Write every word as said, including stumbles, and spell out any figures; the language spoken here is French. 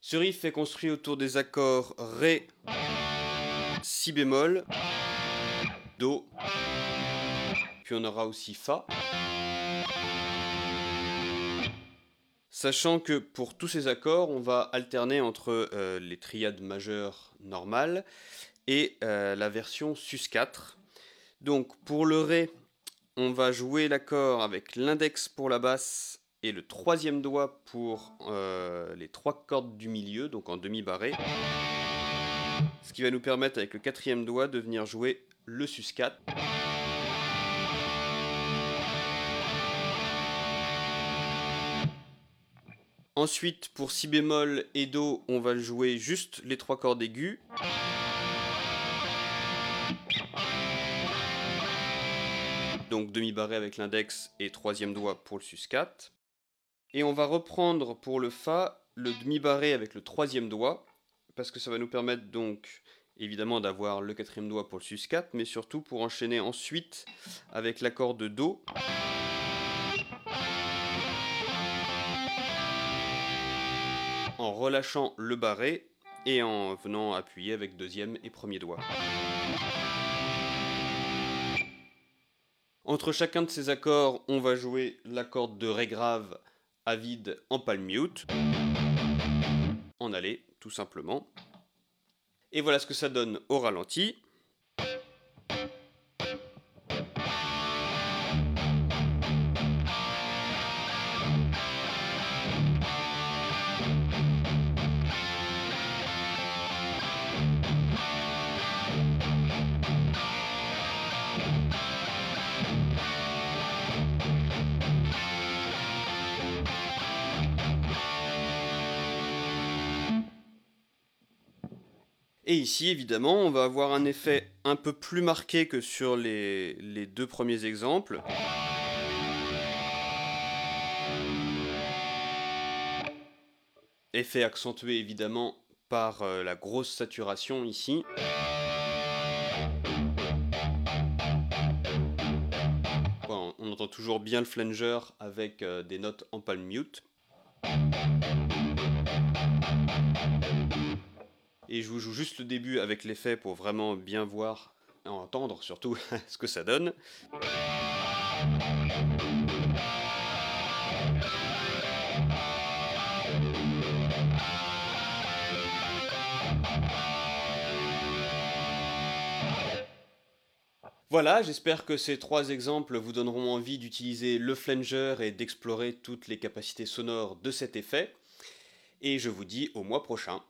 Ce riff est construit autour des accords Ré, Si bémol, Do, puis on aura aussi Fa. Sachant que pour tous ces accords, on va alterner entre euh, les triades majeures normales et euh, la version sus quatre. Donc pour le Ré, on va jouer l'accord avec l'index pour la basse et le troisième doigt pour euh, les trois cordes du milieu, donc en demi-barré. Ce qui va nous permettre avec le quatrième doigt de venir jouer le sus quatre. Ensuite, pour si bémol et do, on va jouer juste les trois cordes aiguës. Donc demi-barré avec l'index et troisième doigt pour le sus quatre. Et on va reprendre pour le fa le demi-barré avec le troisième doigt, parce que ça va nous permettre donc évidemment d'avoir le quatrième doigt pour le sus quatre, mais surtout pour enchaîner ensuite avec l'accord de do. En relâchant le barré et en venant appuyer avec deuxième et premier doigt. Entre chacun de ces accords, on va jouer l'accord de Ré grave à vide en palm mute, en aller tout simplement. Et voilà ce que ça donne au ralenti. Et ici, évidemment, on va avoir un effet un peu plus marqué que sur les, les deux premiers exemples. Effet accentué, évidemment, par euh, la grosse saturation ici. Bon, on entend toujours bien le flanger avec euh, des notes en palm mute. Et je vous joue juste le début avec l'effet pour vraiment bien voir, et entendre surtout, ce que ça donne. Voilà, j'espère que ces trois exemples vous donneront envie d'utiliser le flanger et d'explorer toutes les capacités sonores de cet effet. Et je vous dis au mois prochain.